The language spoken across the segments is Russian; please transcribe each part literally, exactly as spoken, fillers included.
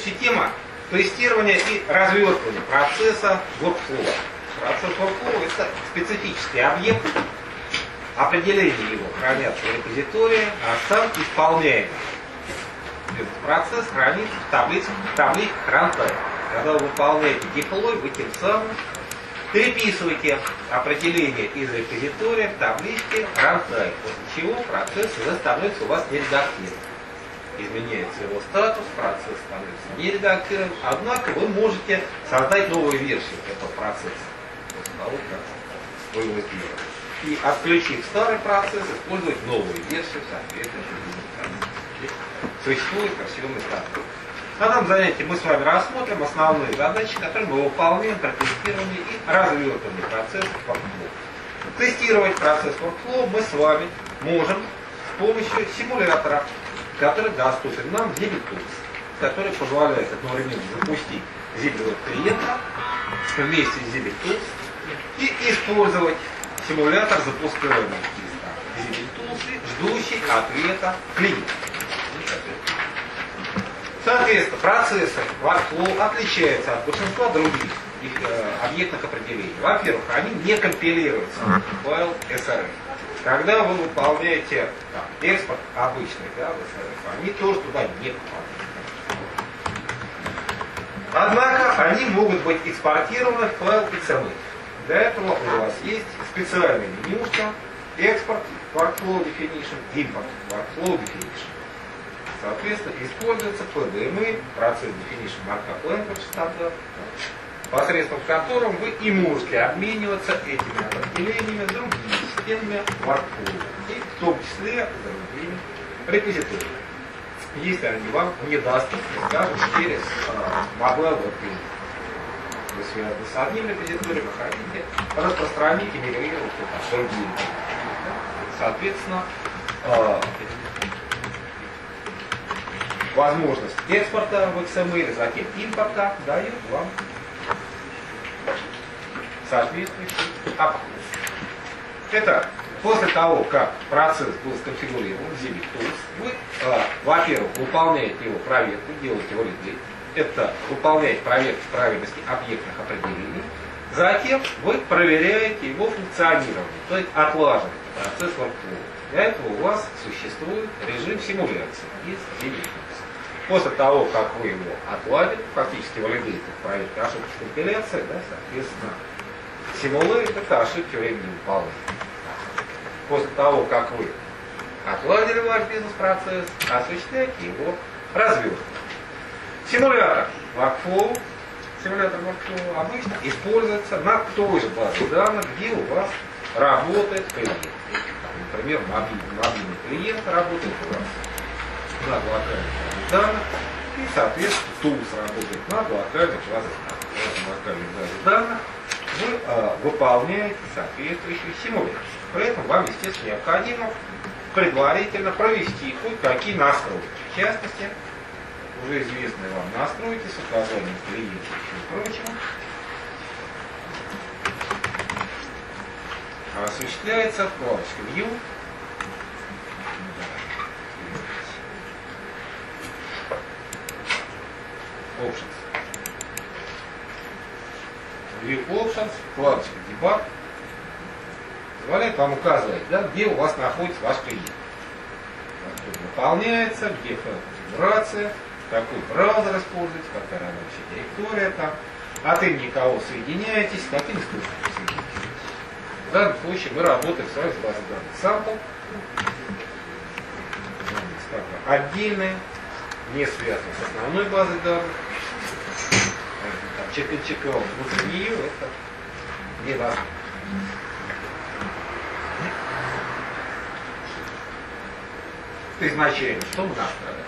Следующая тема – тестирование и развертывание процесса workflow. Процесс workflow – это специфический объект, определение его хранятся в репозитории, а сам исполняемый. Этот процесс хранится в таблицах, в табличках runtime. Когда вы выполняете деплой, вы тем самым переписываете определение из репозитория в табличке runtime, после чего процесс уже становится у вас нередактированным. Изменяется его статус, процесс становится нередактированным, однако вы можете создать новую версию этого процесса после того, как вы его сделали. И отключив старый процесс, использовать новую версию, соответственно, существует версионный статус. На данном занятии мы с вами рассмотрим основные задачи, которые мы выполняем при тестировании и развертывании процессов workflow. Тестировать процесс workflow мы с вами можем с помощью симулятора, который доступен нам в ZimbleTools, который позволяет одновременно запустить Zibble клиента вместе с ZimbleTools и использовать симулятор запускаемого теста в ZimbleTools, ждущий ответа клиента. Соответственно, процессы workflow отличаются от большинства других их, э, объектных определений. Во-первых, они не компилируются в файл эс эр эф. Когда вы выполняете там, экспорт обычный, да, в эс эр эф, они тоже туда не попадают. Однако они могут быть экспортированы в файл икс эм эль. Для этого у вас есть специальная менюшка экспорт workflow definition, импорт workflow definition. Соответственно, используется пи ди эм эй, процесс definition markup language стандарт, посредством которым вы и можете обмениваться этими определениями с другими системами workflow, и в том числе с другими репозиториями. Если они вам недоступны, скажем, через mobile web client. Вы связаны с одним репозиторием, вы хотите распространить и мигрировать это в другие. Соответственно, возможность экспорта в икс эм эль, затем импорта дает вам соответствующий обход. Итак, после того, как процесс был сконфигурирован в ZimbleTools, вы, э, во-первых, выполняете его проверку, делаете валидейт. Это выполняете проверку правильности объектных определений. Затем вы проверяете его функционирование, то есть отлаживаете процесс workflow. Для этого у вас существует режим симуляции из ZimbleTools. После того, как вы его отладили, фактически валидейт, проверка ошибки компиляции, да, соответственно, симулейт — это ошибки времени выполнения. После того, как вы отладили ваш бизнес-процесс, осуществляйте его развертывание. Симулятор workflow, симулятор workflow обычно используется на той же базе данных, где у вас работает клиент. Например, мобильный, мобильный клиент работает у вас над локальной базой данных, и, соответственно, Tools работает над локальной базой данных. В локальной базе данных вы а, выполняете соответствующую симуляцию. При этом вам, естественно, необходимо предварительно провести кое-какие настройки. В частности, уже известные вам настройки с указанием клиента и прочего. Осуществляется вкладочка View. Options. View Options, вкладочка Debug позволяет вам указывать, да, где у вас находится ваш клиент. Как выполняется, где файл конфигурация, какой браузер используете, какая рабочая директория там, от имени кого соединяетесь, с каким источником соединяетесь. В данном случае мы работаем с вами с базой данных Sample. Отдельная, не связана с основной базой данных. Чекал внутри нее, это не важно. Изначально, что мы настраиваем?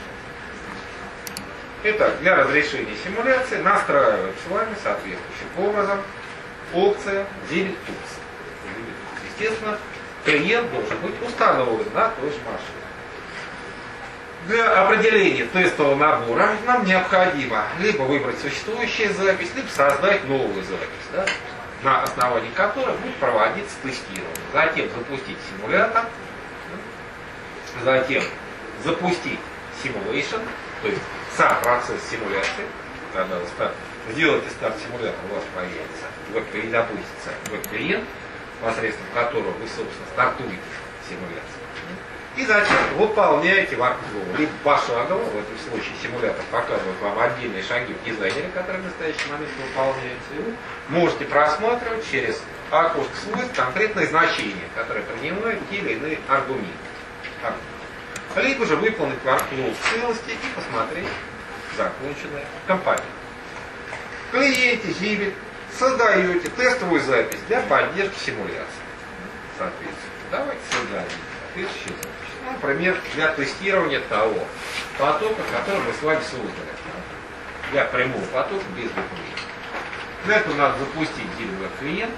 Итак, для разрешения симуляции настраиваем с вами соответствующим образом опция ZimbleTools. Естественно, клиент должен быть установлен на той же машине. Для определения тестового набора нам необходимо либо выбрать существующую запись, либо создать новую запись, да, на основании которой будет проводиться тестирование. Затем запустить симулятор, затем запустить simulation, то есть сам процесс симуляции, когда вы старт, сделаете старт симулятора, у вас появится веб-клиент, запустится веб-клиент, посредством которого вы, собственно, стартуете симуляцию. И затем выполняете workflow, либо пошагово, в этом случае симулятор показывает вам отдельные шаги в дизайнере, которые в настоящий момент выполняются, и вы можете просматривать через окошко свойств конкретные значения, которые принимают те или иные аргументы. Либо же выполнить workflow в целости и посмотреть законченную компанию. В клиенте Зибит создаете тестовую запись для поддержки симуляции. Соответственно, давайте создадим соответствующую запись. Ну, например, для тестирования того потока, который мы с вами создали. Для прямого потока без веб-клиента. Для этого надо запустить Zibit веб-клиент.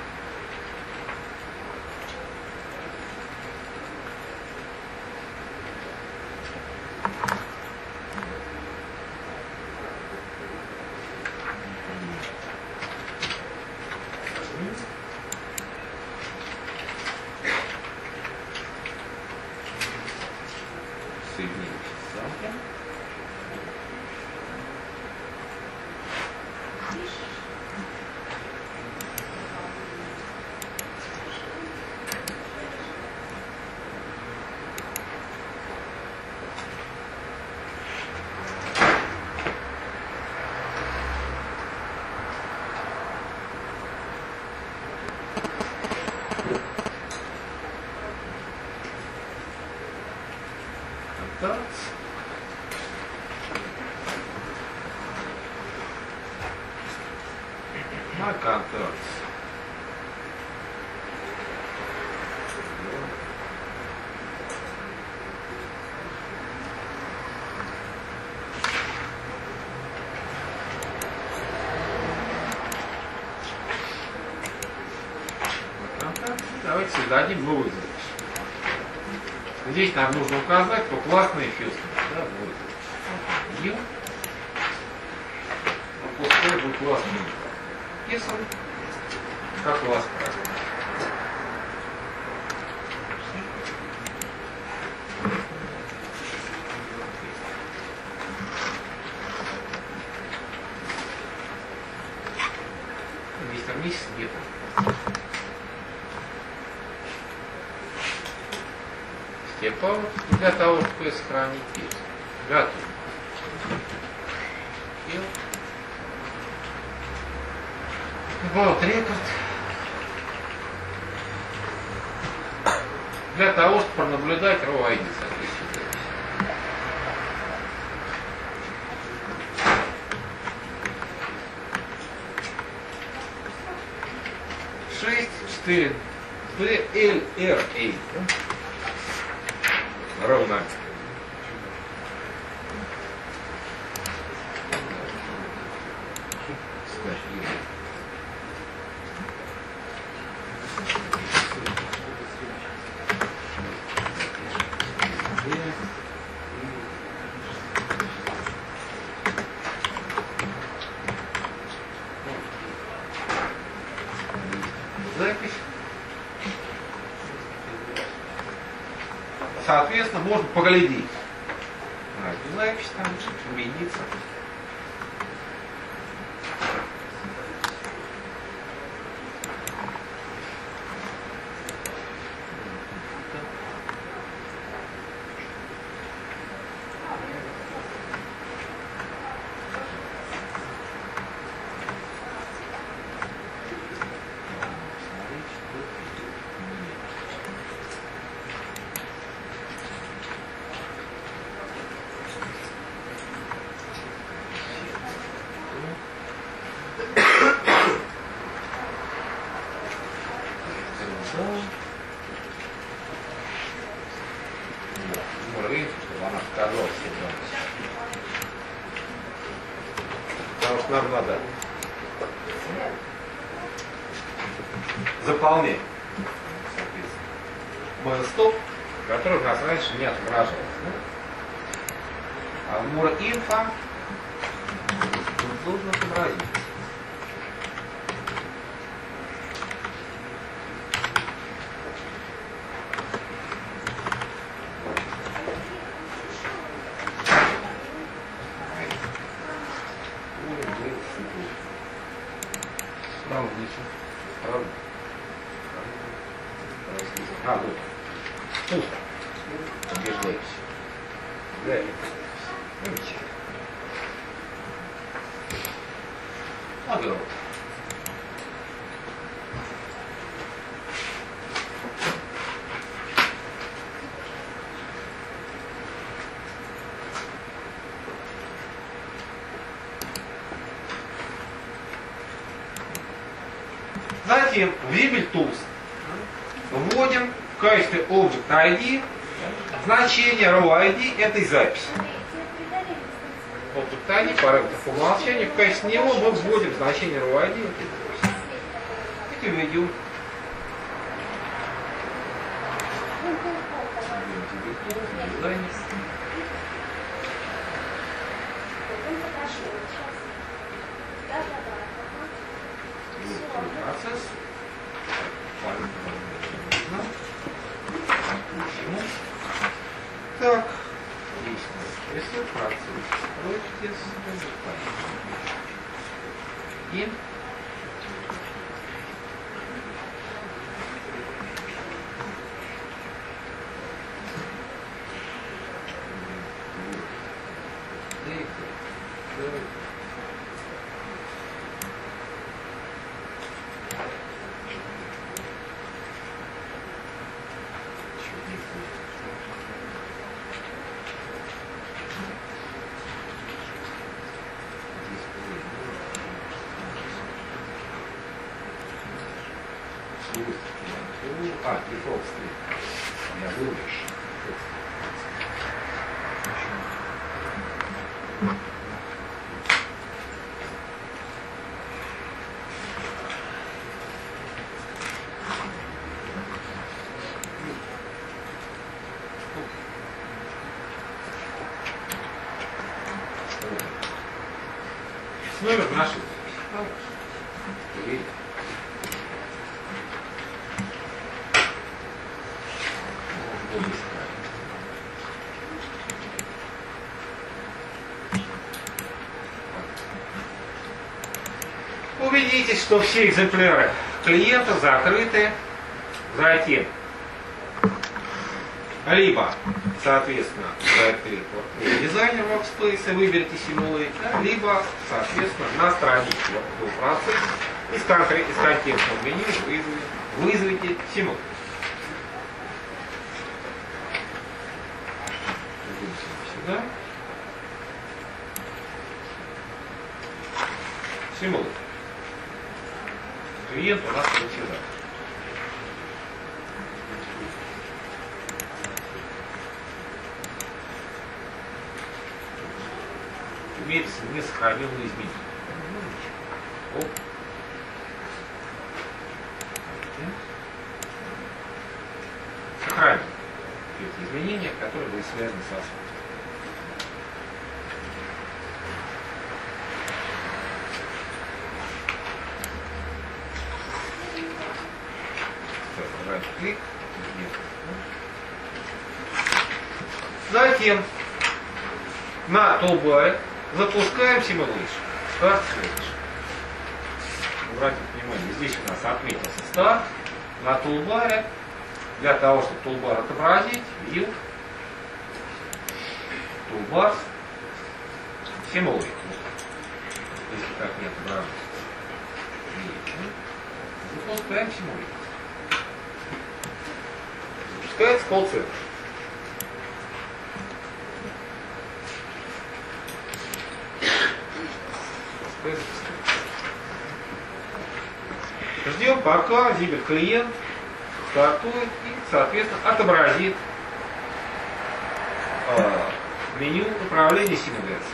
На контакт. Давайте создадим новую запись. Здесь нам нужно указать по классной филсу. Да, вот. New. Пускай будет классный. Писан. Как класс правильно. Мистер Миссис где-то. Степан. Для того, чтобы сохранить песню. Готов. Вот рекорд. Для того, чтобы пронаблюдать ро ай ди соответствующий. шесть четыре ди эл эр эй ровно. Запись. Соответственно, можно поглядеть на эту запись, там, убедиться. Уровень, чтобы она сказалась. Потому что нам надо заполнять, соответственно, стоп, который у нас раньше не отображался. А в Мур-инфо должен отобразить. самом внизу. Правда? А, вот. Пусто. Убеждаюсь. Да, я ну, ничего. Огород. Затем в Vibel Tools вводим в качестве Object ай ди значение row ай ди этой записи. Object ай ди, параметр по умолчанию, в качестве него мы вводим значение row ай ди этой записи. И введем. Процесс. Так, если процесс строите и А, default script. Я выбрал. Номер нашей. Убедитесь, что все экземпляры клиента закрыты. Затем либо, соответственно, закрыть дизайнер workspace, выберите Simulate, либо, соответственно, на странице процесса из, из контекстного меню вызовите, вызовите Simulate. Сюда. Simulate. Клиент у нас вот сюда. Имеется не сохраненные изменения. Оп. Сохраним эти изменения, которые были связаны с осмотром. Клик. Затем на toolbar запускаем Simulation. Start Simulation. Обратите внимание, здесь у нас отметился старт. На toolbar для того, чтобы toolbar отобразить, View, Toolbars, Simulate. Если так не отображается. Запускаем Simulate. Запускается call center. Ждем, пока Vibel клиент стартует и, соответственно, отобразит э, меню управления симуляцией.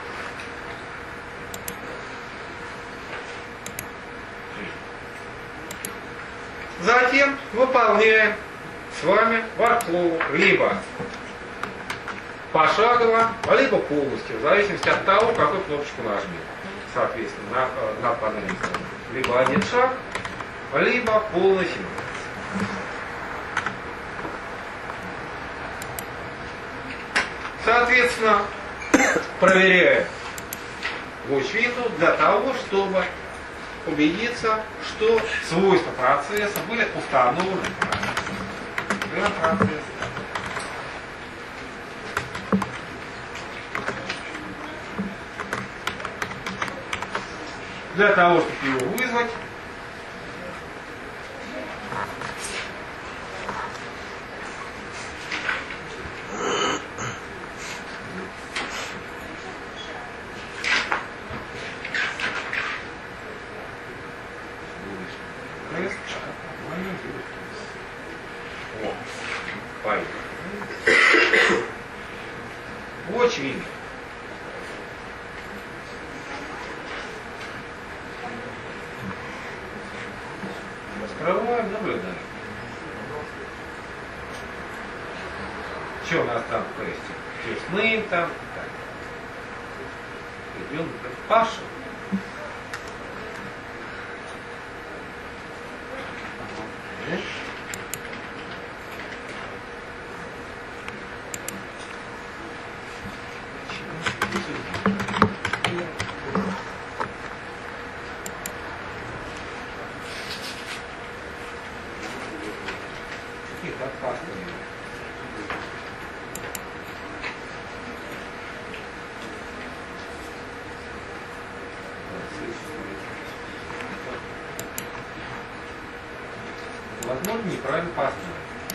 Затем выполняем с вами workflow либо пошагово, либо полностью, в зависимости от того, какую кнопочку нажмем. Соответственно, на, на панели либо один шаг, либо полный симуляция. Соответственно, проверяем Watch Window для того, чтобы убедиться, что свойства процесса были установлены для процесса. Для того, чтобы его вызвать, очень раскрываем, наблюдаем. Что у нас там в тесте? Тесным там. Так. Идем к Паше. Возможно, неправильно поставить.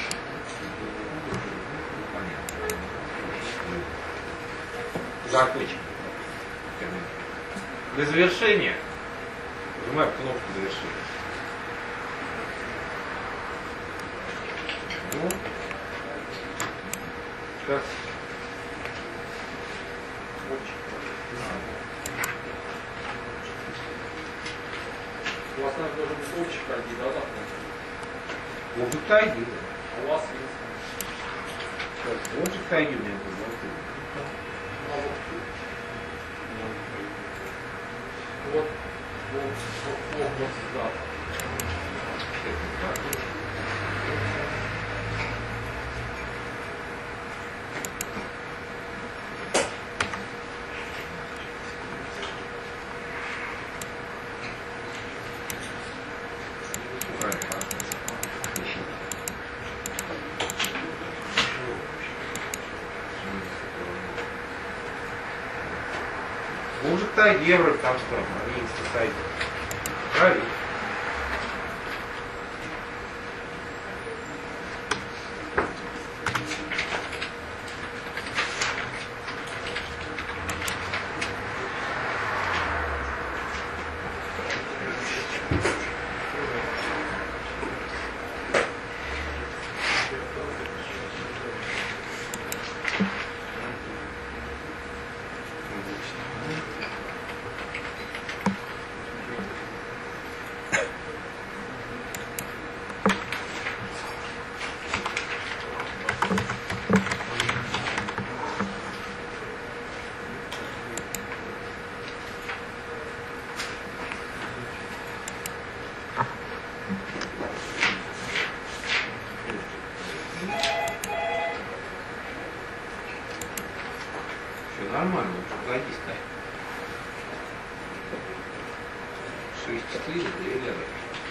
Закончим. Для завершения нажимаем кнопку завершения. Вот. Сейчас. У вас наверное, должен быть общий тайги, да, завтра? Лоджик тайги. А у вас есть? Лоджик тайги у меня был. Вот, вот, вот, вот, вот сюда. Лоджик тайги, евро, там что, английский сайт. Правильно? Нормально, погоди ставь. шесть четыре, две ряда.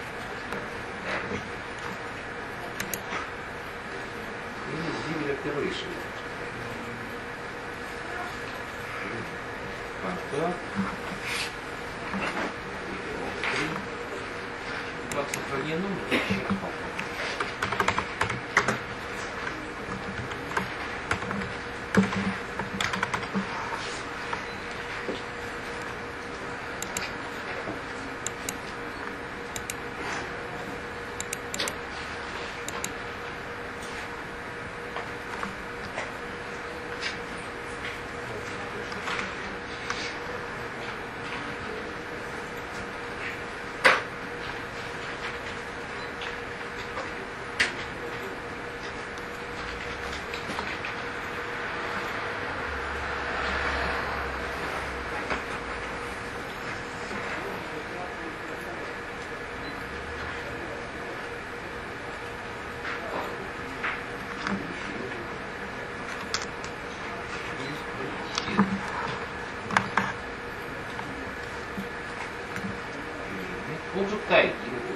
И Zimmer Operation. Контакт. Как сохранено, еще раз попробуем. тут же тайги.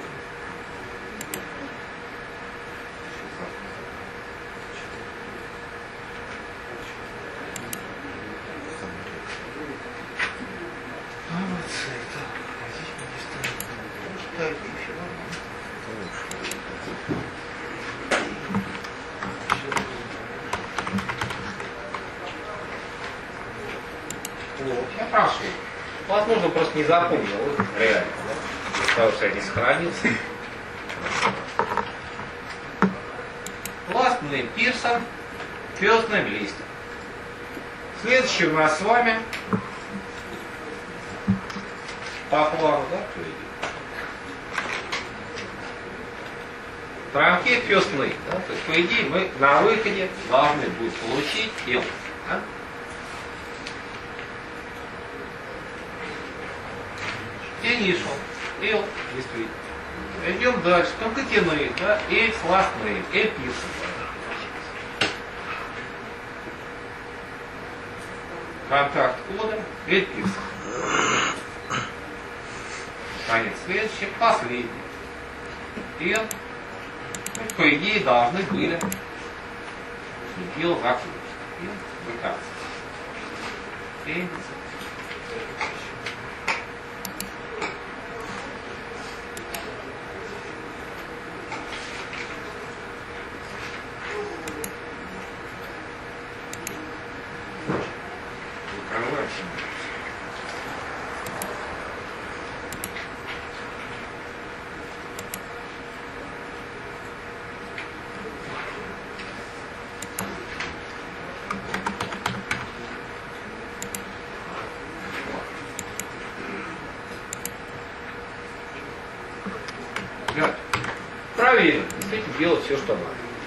Я прошу. Возможно, просто не запомнил, реально, да? Потому что я не сохранился. Пластный пирсон, пёсным листьем. Следующий у нас с вами по плану, да, транкет пёсный, да? То есть, по идее, мы на выходе должны будем получить L. Да? Initial, L, действительно. Идем дальше. Конкатенует, да, L сластный, L пирсон. Контакт кода, L пирсон. Конец следующий, последний. L, ну, по идее, должны были L закончить. L выкатывать. L. Проверим, действительно делать все, что надо.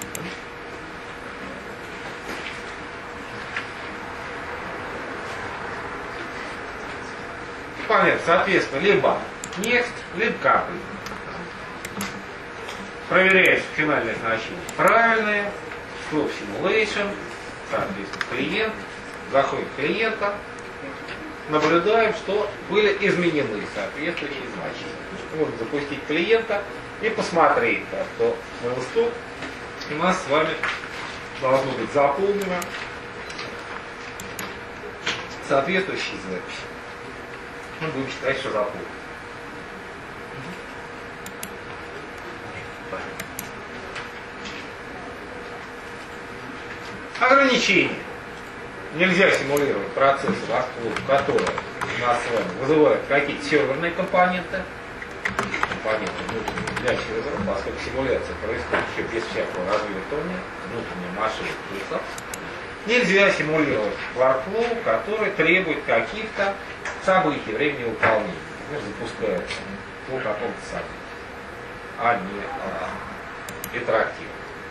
Понятно, соответственно, либо next, либо капли. Проверяется финальное значение правильное, stop simulation, соответственно, клиент, заходит клиента, наблюдаем, что были изменены соответствующие значения. Можно запустить клиента и посмотреть, да, что на листу у нас с вами должно быть заполнено соответствующие записи. Мы будем считать, что заполнено. Ограничения. Нельзя симулировать процессы, которые у нас с вами вызывают какие-то серверные компоненты. Компоненты внутренние для сервера, поскольку симуляция происходит еще без всякого развертывания внутренней машины пульса. Нельзя симулировать workflow, который требует каких-то событий, времени выполнения. Например, запускается по какому-то событию, а не а, интерактивно.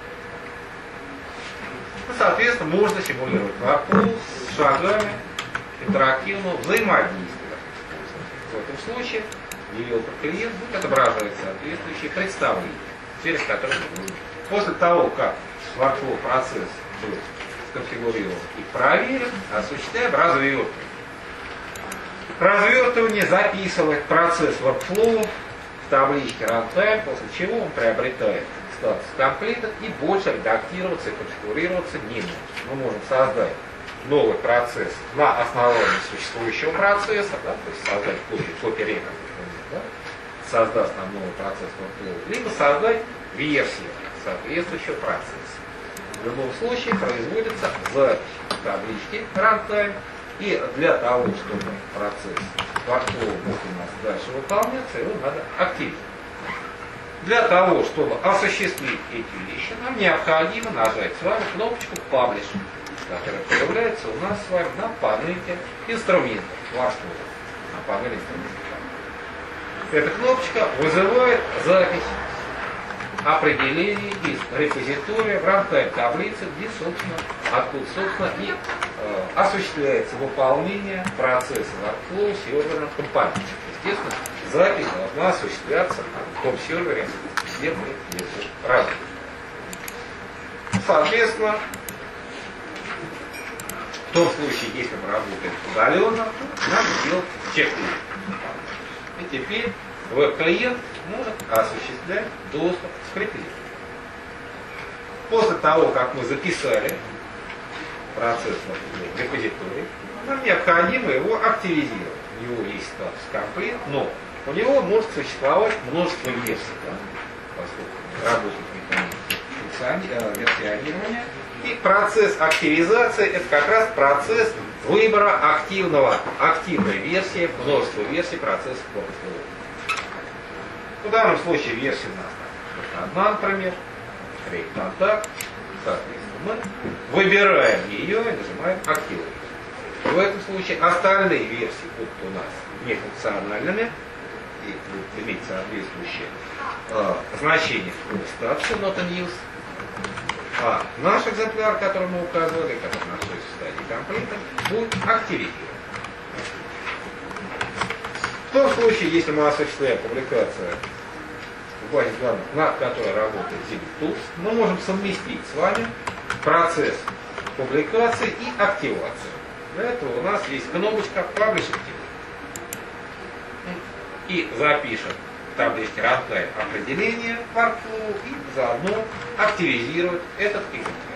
Ну, соответственно, можно симулировать workflow с шагами интерактивного взаимодействия. В этом случае девелопер клиент будет отображать соответствующие представления, через которые после того, как workflow процесс был сконфигурирован и проверен, осуществляем развертывание. Развертывание записывает процесс workflow в табличке runtime, после чего он приобретает статус completed и больше редактироваться и конфигурироваться не может. Мы можем создать новый процесс на основании существующего процесса, да, то есть создать копию, копию рекорда, да, создаст нам новый процесс workflow, либо создать версию соответствующего процесса. В любом случае производится запись таблички runtime, и для того, чтобы процесс workflow мог у нас дальше выполняться, его надо активировать. Для того, чтобы осуществить эти вещи, нам необходимо нажать с вами кнопочку Publish, которая появляется у нас с вами на панельке инструментов workflow. На панели инструментов. Эта кнопочка вызывает запись определений из репозитория в runtime таблице, где, собственно, откуда, собственно, и э, осуществляется выполнение процесса workflow серверным компонентом. Естественно, запись должна осуществляться на том сервере, где мы это работаем. Соответственно, в том случае, если мы работаем удаленно, надо делать чек-лист. И теперь веб-клиент может осуществлять доступ к скриптам. После того, как мы записали процесс в репозиторий, нам необходимо его активизировать. У него есть статус комплект, но у него может существовать множество версий, да, поскольку работает механизм версионирования. И процесс активизации – это как раз процесс выбора активного, активной версии, множество версий процесса workflow. В данном случае версия у нас одна, например, create контакт, соответственно, мы выбираем ее и нажимаем активировать. В этом случае остальные версии будут у нас нефункциональными и будут иметь соответствующее э, значение в статусе not in use. А наш экземпляр, который мы указывали, который находится в стадии комплита, будет активизирован. В том случае, если мы осуществляем публикацию в базе данных, над которой работает ZBTools, мы можем совместить с вами процесс публикации и активации. Для этого у нас есть кнопочка Publish Activity. И запишем в табличке Runtime определение workflow и заодно активизировать этот экземпляр.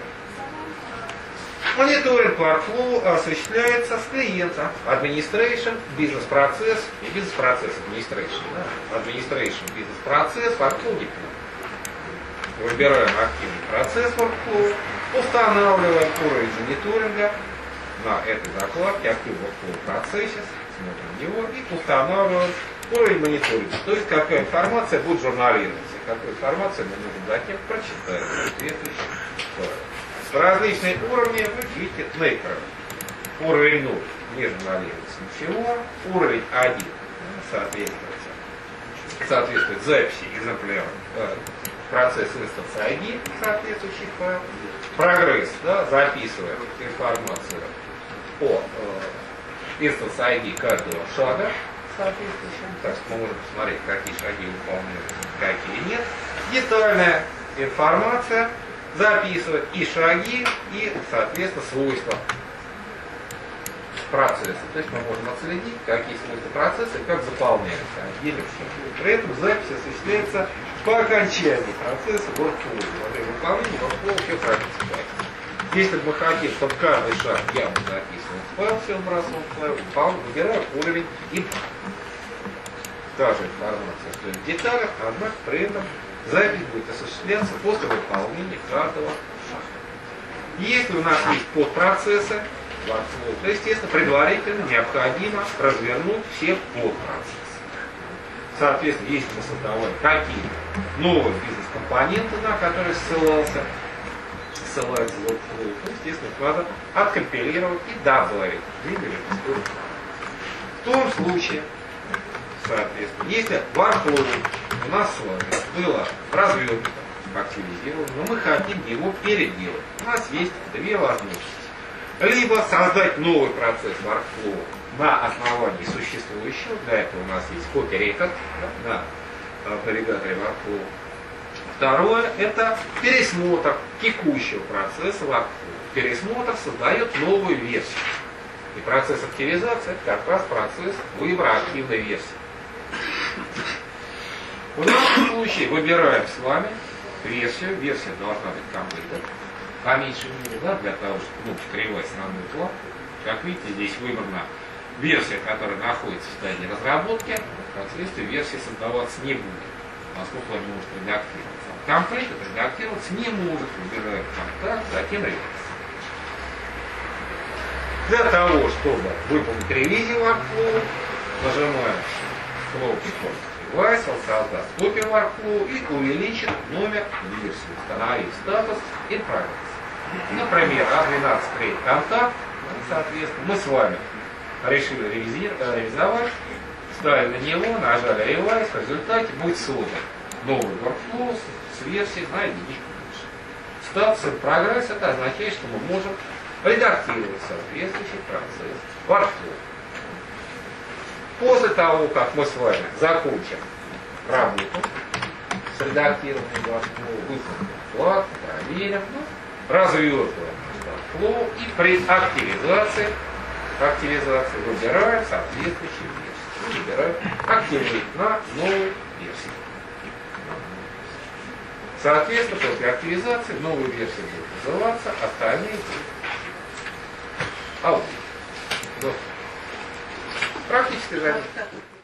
Мониторинг workflow осуществляется с клиента Administration, бизнес-процесс и бизнес-процесс Administration. Да? Administration, бизнес-процесс, workflow deploy. Выбираем активный процесс workflow, устанавливаем уровень мониторинга на этой закладке Active Workflow Processes, смотрим его и устанавливаем уровень мониторинга. То есть какая информация будет журналироваться, какую информацию мы можем затем прочитать. Различные уровни вы видите на экране. Уровень ноль не журналируется ничего. Уровень один соответствует, соответствует записи экземпляра процесс instance ай ди соответствующий файл. Прогресс, да, записывает информацию о э, instance ай ди каждого шага соответствующего. Так что мы можем посмотреть, какие шаги выполняются, какие нет. Детальная информация записывает и шаги, и, соответственно, свойства процесса. То есть мы можем отследить, какие свойства процесса и как заполняются отдельные шаги. При этом запись осуществляется по окончании процесса workflow. Во время выполнения workflow все хранится. Если бы мы хотим, чтобы каждый шаг я бы записывал в файл, все выбрасывал в файл, выбираю уровень и та же информация стоит в деталях, однако при этом запись будет осуществляться после выполнения каждого шага. Если у нас есть подпроцессы, то, естественно, предварительно необходимо развернуть все подпроцессы. Соответственно, если мы создавали какие-то новые бизнес-компоненты, на которые ссылался, ссылается workflow, то, естественно, надо откомпилировать и добавить двигатель. В том случае, соответственно, если workflow у нас с вами было развернуто, активизировано, но мы хотим его переделать, у нас есть две возможности. Либо создать новый процесс workflow на основании существующего, для этого у нас есть copy record на навигаторе workflow. Второе – это пересмотр текущего процесса workflow. Пересмотр создает новую версию. И процесс активизации – это как раз процесс выбора активной версии. В нашем случае выбираем с вами версию. Версия должна быть complete. По меньшей мере, да, для того, чтобы кнопочка ревайс работала. Как видите, здесь выбрана версия, которая находится в стадии разработки. Впоследствии версия создаваться не будет, поскольку она может редактироваться. Комплект редактироваться не может. Выбираем контакт, затем ревайс. Для того, чтобы выполнить ревизию workflow, нажимаем кнопочку ревайс, он создаст копию workflow и увеличит номер версии, установив статус in progress. Например, а двенадцать create контакт, соответственно, мы с вами решили ревизовать, ставили на него, нажали ревайс, в результате будет создан новый workflow с версией на единичку выше. Статус in progress — это означает, что мы можем редактировать соответствующий процесс workflow. После того, как мы с вами закончим работу с редактированием workflow, выполним флаг, проверим, развертываем workflow и при активизации, активизации выбираем соответствующие версии. Выбираем активирует на новую версию. Соответственно, после активизации новая версия будет называться, остальные будут аудит. Практически занятие.